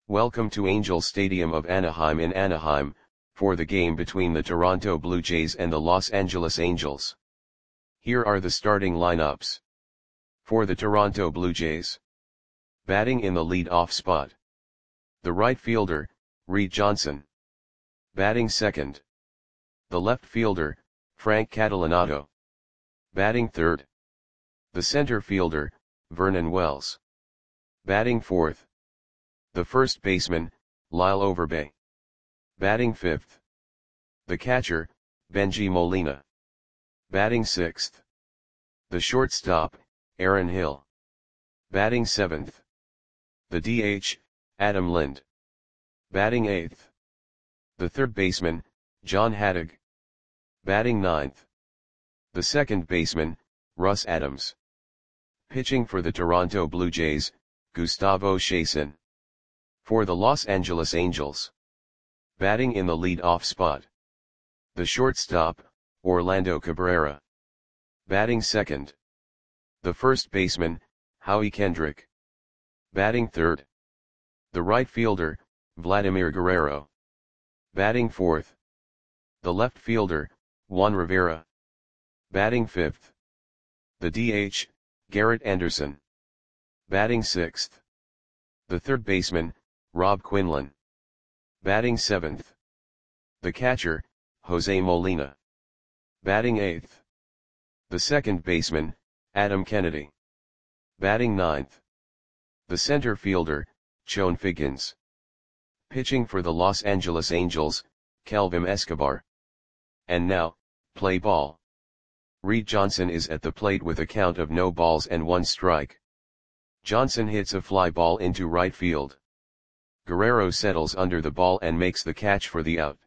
Welcome to Angels Stadium of Anaheim in Anaheim, for the game between the Toronto Blue Jays and the Los Angeles Angels. Here are the starting lineups. For the Toronto Blue Jays. Batting in the lead-off spot. The right fielder, Reed Johnson. Batting second. The left fielder, Frank Catalanotto. Batting third. The center fielder, Vernon Wells. Batting fourth. The first baseman, Lyle Overbay. Batting fifth. The catcher, Bengie Molina. Batting sixth. The shortstop, Aaron Hill. Batting seventh. The DH, Adam Lind. Batting eighth. The third baseman, John Haddock. Batting ninth. The second baseman, Russ Adams. Pitching for the Toronto Blue Jays, Gustavo Chacin. For the Los Angeles Angels. Batting in the lead-off spot. The shortstop, Orlando Cabrera. Batting second. The first baseman, Howie Kendrick. Batting third. The right fielder, Vladimir Guerrero. Batting fourth. The left fielder, Juan Rivera. Batting fifth. The DH, Garrett Anderson. Batting sixth. The third baseman, Rob Quinlan. Batting seventh. The catcher, Jose Molina. Batting eighth. The second baseman, Adam Kennedy. Batting ninth. The center fielder, Chone Figgins. Pitching for the Los Angeles Angels, Kelvin Escobar. And now, play ball. Reed Johnson is at the plate with a count of no balls and one strike. Johnson hits a fly ball into right field. Guerrero settles under the ball and makes the catch for the out.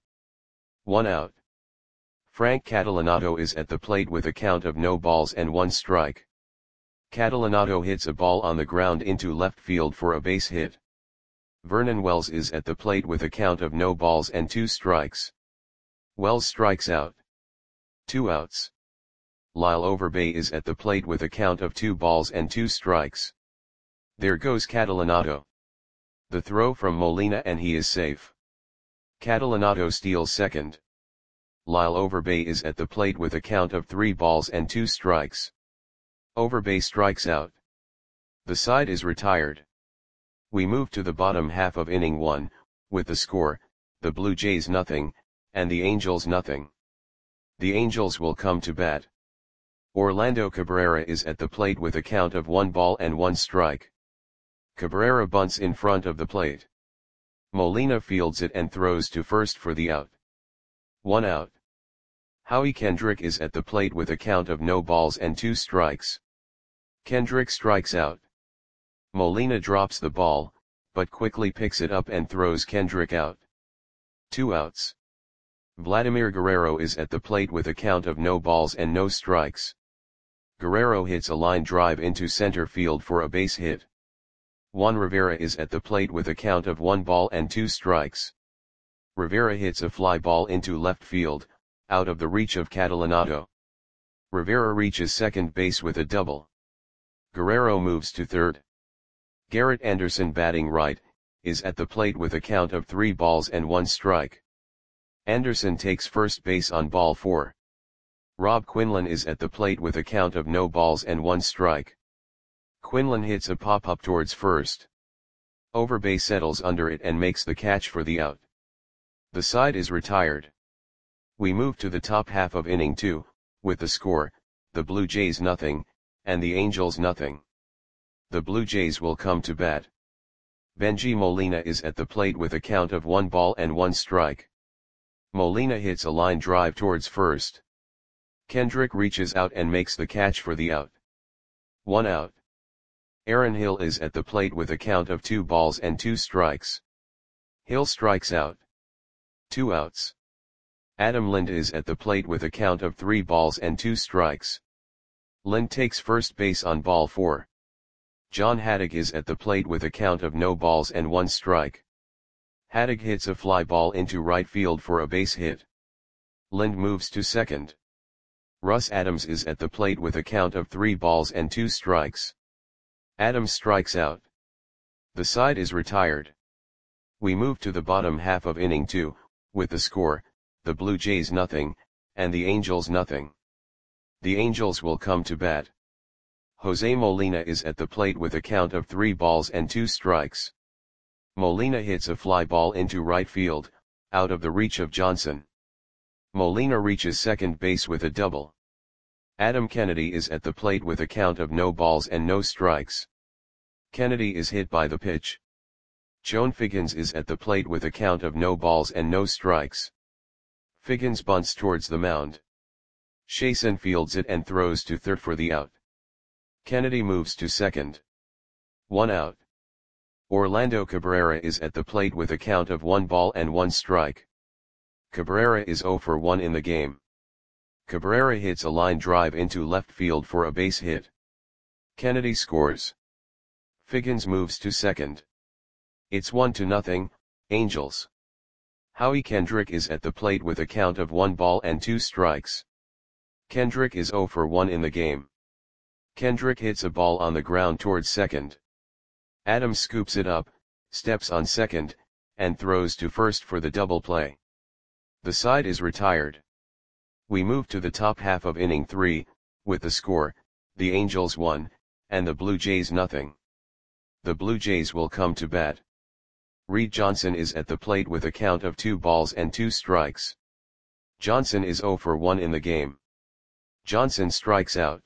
1 out. Frank Catalanotto is at the plate with a count of no balls and one strike. Catalanotto hits a ball on the ground into left field for a base hit. Vernon Wells is at the plate with a count of no balls and two strikes. Wells strikes out. 2 outs. Lyle Overbay is at the plate with a count of 2 balls and 2 strikes. There goes Catalanotto. The throw from Molina and he is safe. Catalanotto steals second. Lyle Overbay is at the plate with a count of 3 balls and 2 strikes. Overbay strikes out. The side is retired. We move to the bottom half of inning 1, with the score, the Blue Jays nothing, and the Angels nothing. The Angels will come to bat. Orlando Cabrera is at the plate with a count of 1 ball and 1 strike. Cabrera bunts in front of the plate. Molina fields it and throws to first for the out. 1 out. Howie Kendrick is at the plate with a count of no balls and 2 strikes. Kendrick strikes out. Molina drops the ball, but quickly picks it up and throws Kendrick out. 2 outs. Vladimir Guerrero is at the plate with a count of no balls and no strikes. Guerrero hits a line drive into center field for a base hit. Juan Rivera is at the plate with a count of 1 ball and 2 strikes. Rivera hits a fly ball into left field, out of the reach of Catalanotto. Rivera reaches second base with a double. Guerrero moves to third. Garrett Anderson, batting right, is at the plate with a count of 3 balls and 1 strike. Anderson takes first base on ball 4. Rob Quinlan is at the plate with a count of no balls and 1 strike. Quinlan hits a pop-up towards first. Overbay settles under it and makes the catch for the out. The side is retired. We move to the top half of inning 2, with the score, the Blue Jays nothing, and the Angels nothing. The Blue Jays will come to bat. Bengie Molina is at the plate with a count of 1 ball and 1 strike. Molina hits a line drive towards first. Kendrick reaches out and makes the catch for the out. 1 out. Aaron Hill is at the plate with a count of 2 balls and 2 strikes. Hill strikes out. 2 outs. Adam Lind is at the plate with a count of 3 balls and 2 strikes. Lind takes first base on ball 4. John Haddock is at the plate with a count of no balls and 1 strike. Haddock hits a fly ball into right field for a base hit. Lind moves to second. Russ Adams is at the plate with a count of 3 balls and 2 strikes. Adams strikes out. The side is retired. We move to the bottom half of inning 2, with the score, the Blue Jays nothing, and the Angels nothing. The Angels will come to bat. Jose Molina is at the plate with a count of 3 balls and 2 strikes. Molina hits a fly ball into right field, out of the reach of Johnson. Molina reaches second base with a double. Adam Kennedy is at the plate with a count of no balls and no strikes. Kennedy is hit by the pitch. Joan Figgins is at the plate with a count of no balls and no strikes. Figgins bunts towards the mound. Chasen fields it and throws to third for the out. Kennedy moves to second. 1 out. Orlando Cabrera is at the plate with a count of 1 ball and 1 strike. Cabrera is 0 for 1 in the game. Cabrera hits a line drive into left field for a base hit. Kennedy scores. Figgins moves to second. It's 1-0, Angels. Howie Kendrick is at the plate with a count of 1 ball and 2 strikes. Kendrick is 0 for 1 in the game. Kendrick hits a ball on the ground towards second. Adams scoops it up, steps on second, and throws to first for the double play. The side is retired. We move to the top half of inning 3, with the score, the Angels 1, and the Blue Jays nothing. The Blue Jays will come to bat. Reed Johnson is at the plate with a count of 2 balls and 2 strikes. Johnson is 0 for 1 in the game. Johnson strikes out.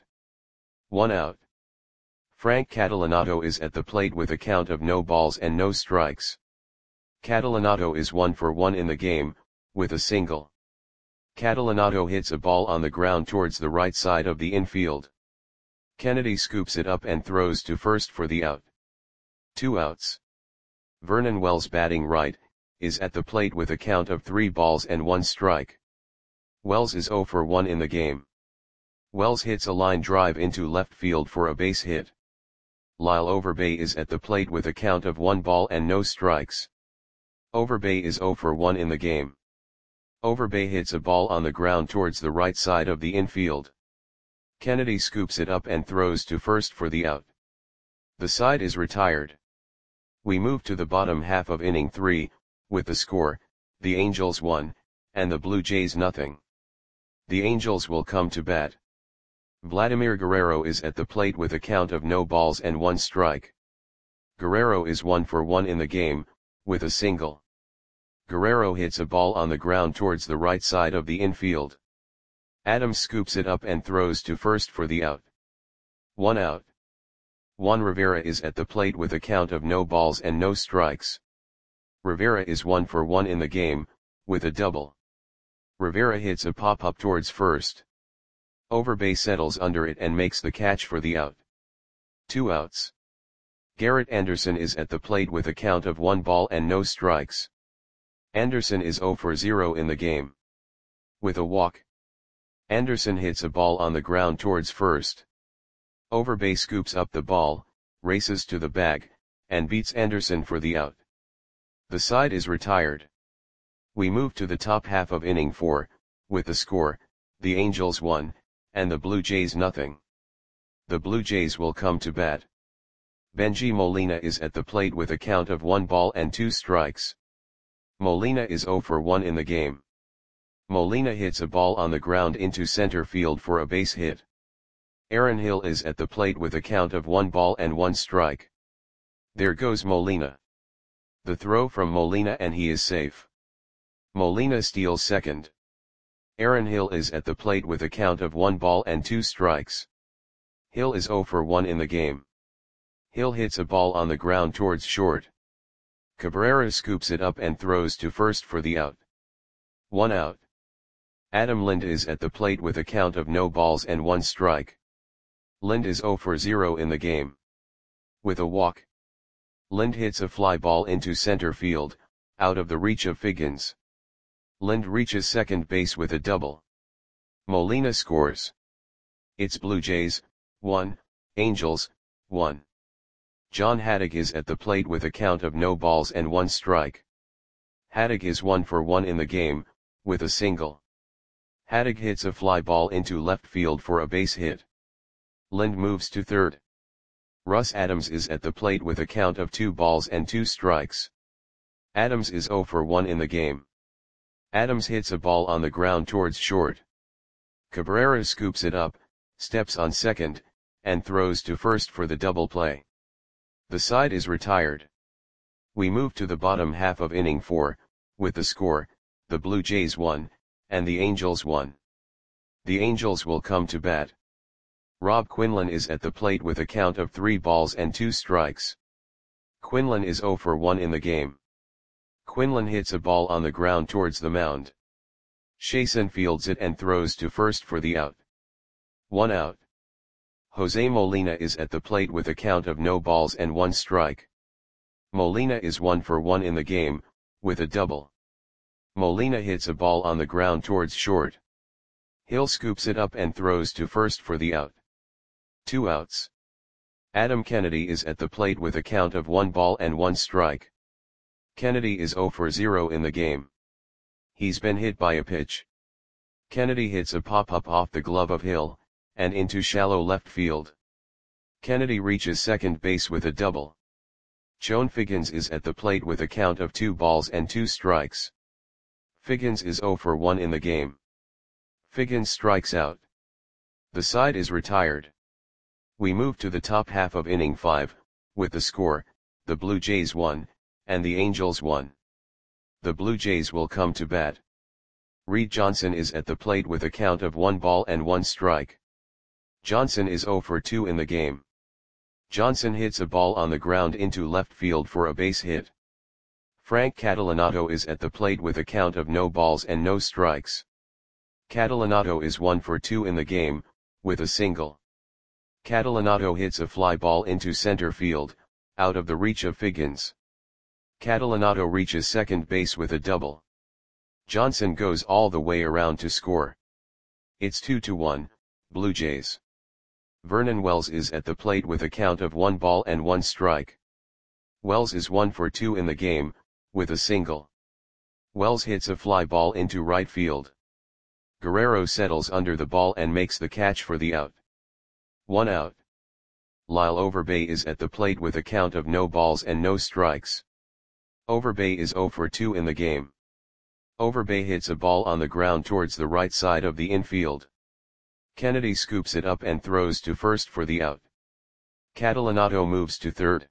1 out. Frank Catalanato is at the plate with a count of no balls and no strikes. Catalanato is 1 for 1 in the game, with a single. Catalanato hits a ball on the ground towards the right side of the infield. Kennedy scoops it up and throws to first for the out. 2 outs. Vernon Wells, batting right, is at the plate with a count of 3 balls and 1 strike. Wells is 0 for 1 in the game. Wells hits a line drive into left field for a base hit. Lyle Overbay is at the plate with a count of 1 ball and no strikes. Overbay is 0 for 1 in the game. Overbay hits a ball on the ground towards the right side of the infield. Kennedy scoops it up and throws to first for the out. The side is retired. We move to the bottom half of inning 3, with the score, the Angels 1, and the Blue Jays nothing. The Angels will come to bat. Vladimir Guerrero is at the plate with a count of no balls and 1 strike. Guerrero is 1 for 1 in the game, with a single. Guerrero hits a ball on the ground towards the right side of the infield. Adams scoops it up and throws to first for the out. 1 out. Juan Rivera is at the plate with a count of no balls and no strikes. Rivera is 1 for 1 in the game, with a double. Rivera hits a pop-up towards first. Overbay settles under it and makes the catch for the out. 2 outs. Garrett Anderson is at the plate with a count of 1 ball and no strikes. Anderson is 0 for 0 in the game. With a walk. Anderson hits a ball on the ground towards first. Overbay scoops up the ball, races to the bag, and beats Anderson for the out. The side is retired. We move to the top half of inning 4, with the score, the Angels 1, and the Blue Jays nothing. The Blue Jays will come to bat. Benji Molina is at the plate with a count of 1 ball and 2 strikes. Molina is 0 for 1 in the game. Molina hits a ball on the ground into center field for a base hit. Aaron Hill is at the plate with a count of 1 ball and 1 strike. There goes Molina. The throw from Molina and he is safe. Molina steals second. Aaron Hill is at the plate with a count of 1 ball and 2 strikes. Hill is 0 for 1 in the game. Hill hits a ball on the ground towards short. Cabrera scoops it up and throws to first for the out. 1 out. Adam Lind is at the plate with a count of no balls and 1 strike. Lind is 0 for 0 in the game. With a walk. Lind hits a fly ball into center field, out of the reach of Figgins. Lind reaches second base with a double. Molina scores. It's Blue Jays, 1, Angels, 1. John Haddock is at the plate with a count of no balls and 1 strike. Haddock is 1 for 1 in the game, with a single. Haddock hits a fly ball into left field for a base hit. Lind moves to third. Russ Adams is at the plate with a count of 2 balls and 2 strikes. Adams is 0 for 1 in the game. Adams hits a ball on the ground towards short. Cabrera scoops it up, steps on second, and throws to first for the double play. The side is retired. We move to the bottom half of inning 4, with the score, the Blue Jays 1, and the Angels 1. The Angels will come to bat. Rob Quinlan is at the plate with a count of 3 balls and 2 strikes. Quinlan is 0 for 1 in the game. Quinlan hits a ball on the ground towards the mound. Chasen fields it and throws to first for the out. 1 out. Jose Molina is at the plate with a count of no balls and 1 strike. Molina is 1 for 1 in the game, with a double. Molina hits a ball on the ground towards short. Hill scoops it up and throws to first for the out. 2 outs. Adam Kennedy is at the plate with a count of 1 ball and 1 strike. Kennedy is 0 for 0 in the game. He's been hit by a pitch. Kennedy hits a pop-up off the glove of Hill, and into shallow left field. Kennedy reaches second base with a double. Chone Figgins is at the plate with a count of 2 balls and 2 strikes. Figgins is 0 for 1 in the game. Figgins strikes out. The side is retired. We move to the top half of inning 5, with the score, the Blue Jays 1, and the Angels 1. The Blue Jays will come to bat. Reed Johnson is at the plate with a count of 1 ball and 1 strike. Johnson is 0 for 2 in the game. Johnson hits a ball on the ground into left field for a base hit. Frank Catalanato is at the plate with a count of no balls and no strikes. Catalanato is 1 for 2 in the game, with a single. Catalanato hits a fly ball into center field, out of the reach of Figgins. Catalanato reaches second base with a double. Johnson goes all the way around to score. It's 2-1, Blue Jays. Vernon Wells is at the plate with a count of 1 ball and 1 strike. Wells is 1 for 2 in the game, with a single. Wells hits a fly ball into right field. Guerrero settles under the ball and makes the catch for the out. 1 out. Lyle Overbay is at the plate with a count of no balls and no strikes. Overbay is 0 for 2 in the game. Overbay hits a ball on the ground towards the right side of the infield. Kennedy scoops it up and throws to first for the out. Catalanato moves to third.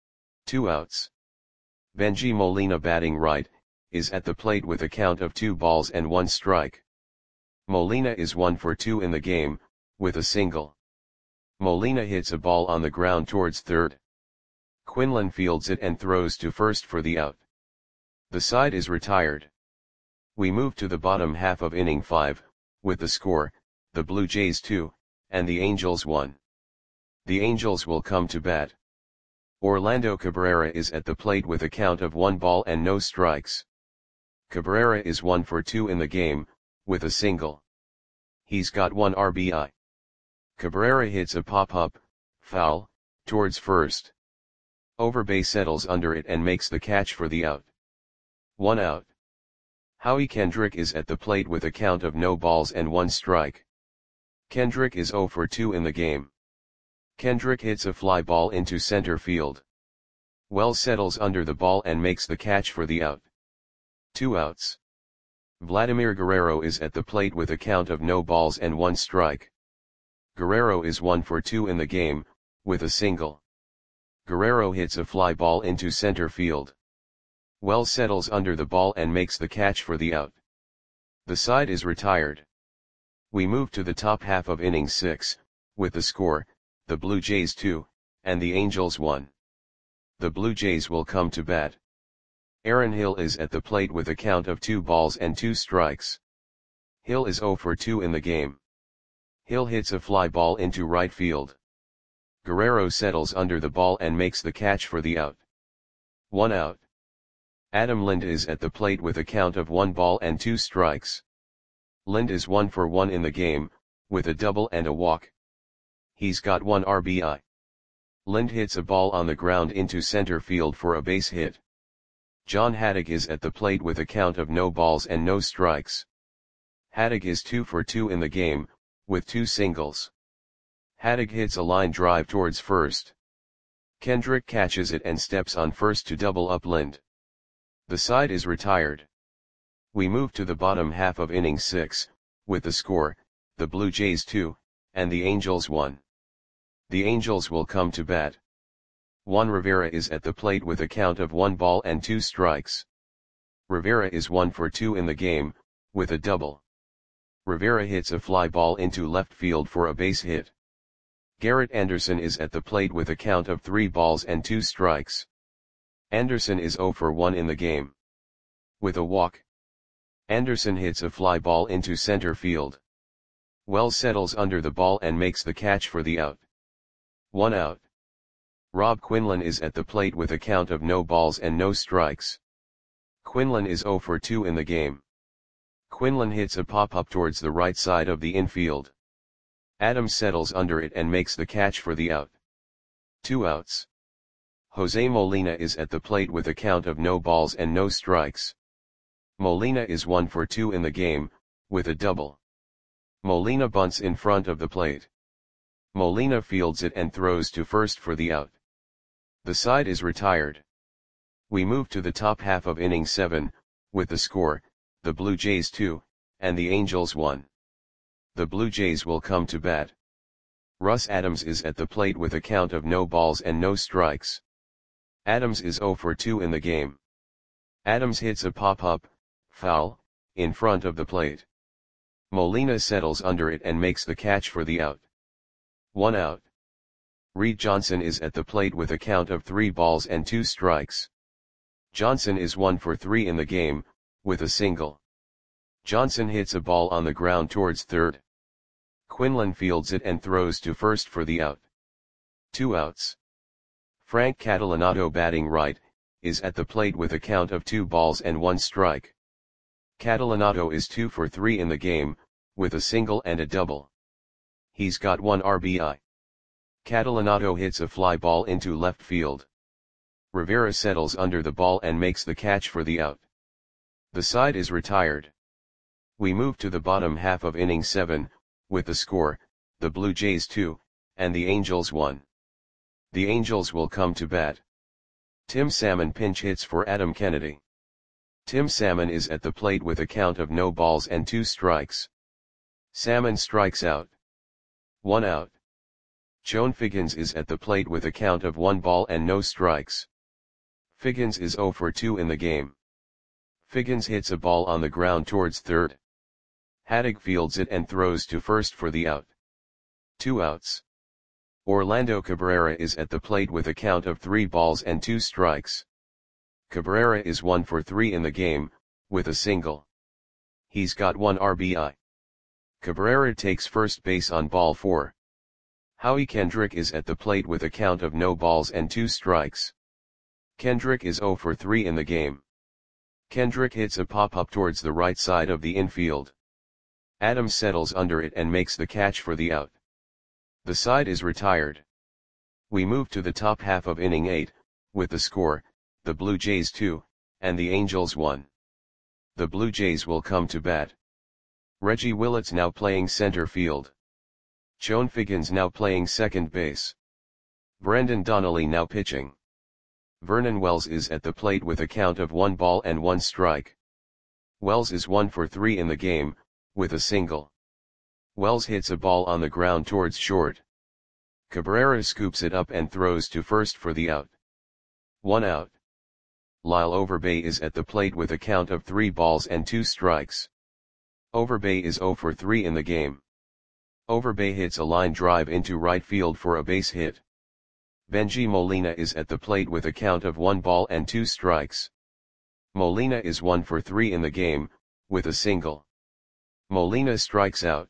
2 outs. Benji Molina, batting right, is at the plate with a count of 2 balls and 1 strike. Molina is 1 for 2 in the game, with a single. Molina hits a ball on the ground towards third. Quinlan fields it and throws to first for the out. The side is retired. We move to the bottom half of inning 5, with the score, the Blue Jays 2, and the Angels 1. The Angels will come to bat. Orlando Cabrera is at the plate with a count of 1 ball and no strikes. Cabrera is 1 for 2 in the game, with a single. He's got 1 RBI. Cabrera hits a pop-up, foul, towards first. Overbay settles under it and makes the catch for the out. 1 out. Howie Kendrick is at the plate with a count of no balls and 1 strike. Kendrick is 0 for 2 in the game. Kendrick hits a fly ball into center field. Wells settles under the ball and makes the catch for the out. 2 outs. Vladimir Guerrero is at the plate with a count of no balls and 1 strike. Guerrero is 1 for 2 in the game, with a single. Guerrero hits a fly ball into center field. Wells settles under the ball and makes the catch for the out. The side is retired. We move to the top half of inning 6, with the score, the Blue Jays 2, and the Angels 1. The Blue Jays will come to bat. Aaron Hill is at the plate with a count of 2 balls and 2 strikes. Hill is 0 for 2 in the game. Hill hits a fly ball into right field. Guerrero settles under the ball and makes the catch for the out. 1 out. Adam Lind is at the plate with a count of 1 ball and 2 strikes. Lind is 1 for 1 in the game, with a double and a walk. He's got 1 RBI. Lind hits a ball on the ground into center field for a base hit. John Haddock is at the plate with a count of no balls and no strikes. Haddock is 2 for 2 in the game, with 2 singles. Haddock hits a line drive towards first. Kendrick catches it and steps on first to double up Lind. The side is retired. We move to the bottom half of inning 6, with the score, the Blue Jays 2, and the Angels 1. The Angels will come to bat. Juan Rivera is at the plate with a count of 1 ball and 2 strikes. Rivera is 1 for 2 in the game, with a double. Rivera hits a fly ball into left field for a base hit. Garrett Anderson is at the plate with a count of 3 balls and 2 strikes. Anderson is 0 for 1 in the game. With a walk. Anderson hits a fly ball into center field. Wells settles under the ball and makes the catch for the out. 1 out. Rob Quinlan is at the plate with a count of no balls and no strikes. Quinlan is 0 for 2 in the game. Quinlan hits a pop-up towards the right side of the infield. Adams settles under it and makes the catch for the out. 2 outs. Jose Molina is at the plate with a count of no balls and no strikes. Molina is 1 for 2 in the game, with a double. Molina bunts in front of the plate. Molina fields it and throws to first for the out. The side is retired. We move to the top half of inning 7, with the score, the Blue Jays 2, and the Angels 1. The Blue Jays will come to bat. Russ Adams is at the plate with a count of no balls and no strikes. Adams is 0 for 2 in the game. Adams hits a pop-up, foul, in front of the plate. Molina settles under it and makes the catch for the out. 1 out. Reed Johnson is at the plate with a count of 3 balls and 2 strikes. Johnson is 1 for 3 in the game, with a single. Johnson hits a ball on the ground towards third. Quinlan fields it and throws to first for the out. 2 outs. Frank Catalanotto, batting right, is at the plate with a count of 2 balls and 1 strike. Catalanotto is 2 for 3 in the game, with a single and a double. He's got 1 RBI. Catalanotto hits a fly ball into left field. Rivera settles under the ball and makes the catch for the out. The side is retired. We move to the bottom half of inning 7, with the score, the Blue Jays 2, and the Angels 1. The Angels will come to bat. Tim Salmon pinch hits for Adam Kennedy. Tim Salmon is at the plate with a count of no balls and 2 strikes. Salmon strikes out. 1 out. Joan Figgins is at the plate with a count of 1 ball and no strikes. Figgins is 0 for 2 in the game. Figgins hits a ball on the ground towards third. Haddock fields it and throws to first for the out. 2 outs. Orlando Cabrera is at the plate with a count of 3 balls and 2 strikes. Cabrera is 1 for 3 in the game, with a single. He's got 1 RBI. Cabrera takes first base on ball 4. Howie Kendrick is at the plate with a count of no balls and 2 strikes. Kendrick is 0 for 3 in the game. Kendrick hits a pop-up towards the right side of the infield. Adams settles under it and makes the catch for the out. The side is retired. We move to the top half of inning 8, with the score, the Blue Jays 2, and the Angels 1. The Blue Jays will come to bat. Reggie Willits now playing center field. Joan Figgins now playing second base. Brendan Donnelly now pitching. Vernon Wells is at the plate with a count of 1 ball and 1 strike. Wells is 1 for 3 in the game, with a single. Wells hits a ball on the ground towards short. Cabrera scoops it up and throws to first for the out. 1 out. Lyle Overbay is at the plate with a count of 3 balls and 2 strikes. Overbay is 0 for 3 in the game. Overbay hits a line drive into right field for a base hit. Benji Molina is at the plate with a count of 1 ball and 2 strikes. Molina is 1 for 3 in the game, with a single. Molina strikes out.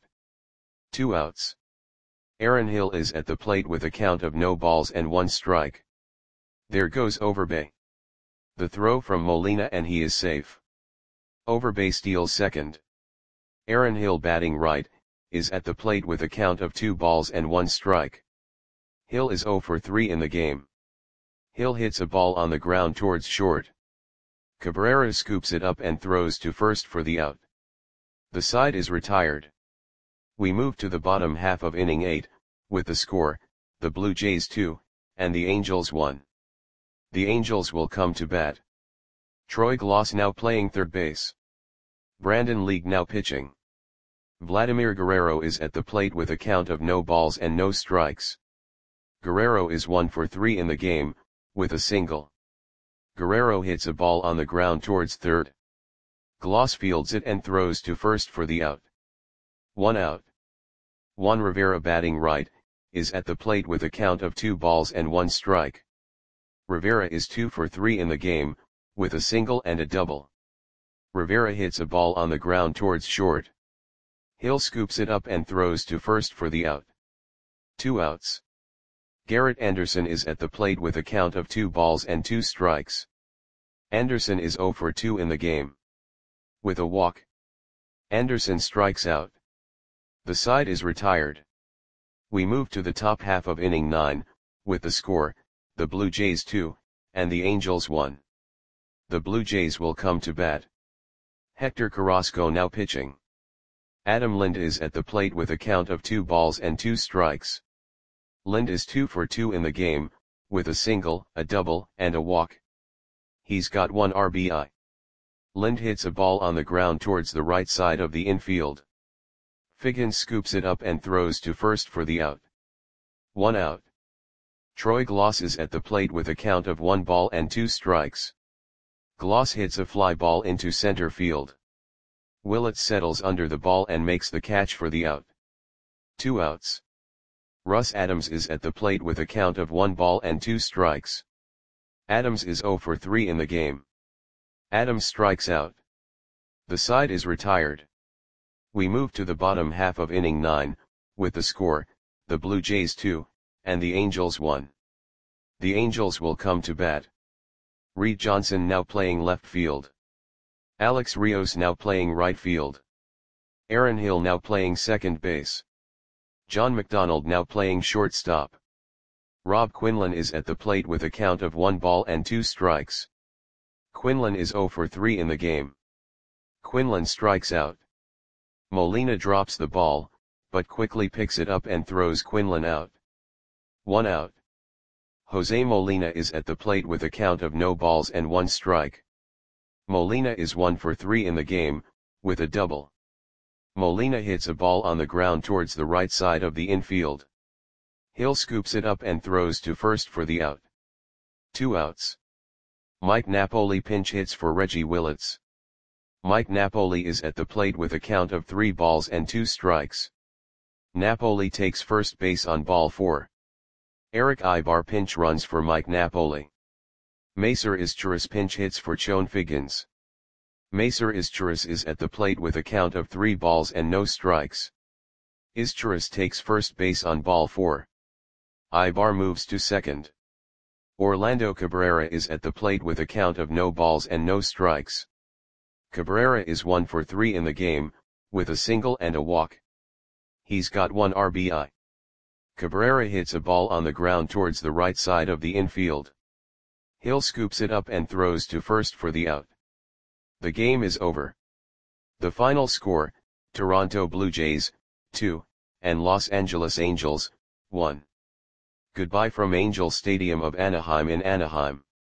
2 outs. Aaron Hill is at the plate with a count of no balls and 1 strike. There goes Overbay. The throw from Molina and he is safe. Overbay steals second. Aaron Hill, batting right, is at the plate with a count of 2 balls and 1 strike. Hill is 0 for 3 in the game. Hill hits a ball on the ground towards short. Cabrera scoops it up and throws to first for the out. The side is retired. We move to the bottom half of inning 8, with the score, the Blue Jays 2, and the Angels 1. The Angels will come to bat. Troy Glaus now playing third base. Brandon League now pitching. Vladimir Guerrero is at the plate with a count of no balls and no strikes. Guerrero is 1 for 3 in the game, with a single. Guerrero hits a ball on the ground towards third. Glaus fields it and throws to first for the out. 1 out. Juan Rivera batting right, is at the plate with a count of 2 balls and 1 strike. Rivera is 2 for 3 in the game, with a single and a double. Rivera hits a ball on the ground towards short. Hill scoops it up and throws to first for the out. 2 outs. Garrett Anderson is at the plate with a count of 2 balls and 2 strikes. Anderson is 0 for 2 in the game. With a walk, Anderson strikes out. The side is retired. We move to the top half of inning 9, with the score, the Blue Jays 2, and the Angels 1. The Blue Jays will come to bat. Hector Carrasco now pitching. Adam Lind is at the plate with a count of 2 balls and 2 strikes. Lind is 2 for 2 in the game, with a single, a double, and a walk. He's got 1 RBI. Lind hits a ball on the ground towards the right side of the infield. Figgins scoops it up and throws to first for the out. 1 out. Troy Glaus is at the plate with a count of 1 ball and 2 strikes. Glaus hits a fly ball into center field. Willett settles under the ball and makes the catch for the out. 2 outs. Russ Adams is at the plate with a count of 1 ball and 2 strikes. Adams is 0 for 3 in the game. Adams strikes out. The side is retired. We move to the bottom half of inning 9, with the score, the Blue Jays 2, and the Angels 1. The Angels will come to bat. Reed Johnson now playing left field. Alex Rios now playing right field. Aaron Hill now playing second base. John McDonald now playing shortstop. Rob Quinlan is at the plate with a count of 1 ball and 2 strikes. Quinlan is 0 for 3 in the game. Quinlan strikes out. Molina drops the ball, but quickly picks it up and throws Quinlan out. 1 out. Jose Molina is at the plate with a count of no balls and 1 strike. Molina is 1 for 3 in the game, with a double. Molina hits a ball on the ground towards the right side of the infield. Hill scoops it up and throws to first for the out. 2 outs. Mike Napoli pinch hits for Reggie Willits. Mike Napoli is at the plate with a count of 3 balls and 2 strikes. Napoli takes first base on ball 4. Eric Ibar pinch runs for Mike Napoli. Macer Izturis pinch hits for Chone Figgins. Macer Izturis is at the plate with a count of 3 balls and no strikes. Izturis takes first base on ball 4. Ibar moves to second. Orlando Cabrera is at the plate with a count of no balls and no strikes. Cabrera is 1 for 3 in the game, with a single and a walk. He's got 1 RBI. Cabrera hits a ball on the ground towards the right side of the infield. Hill scoops it up and throws to first for the out. The game is over. The final score, Toronto Blue Jays, 2, and Los Angeles Angels, 1. Goodbye from Angel Stadium of Anaheim in Anaheim.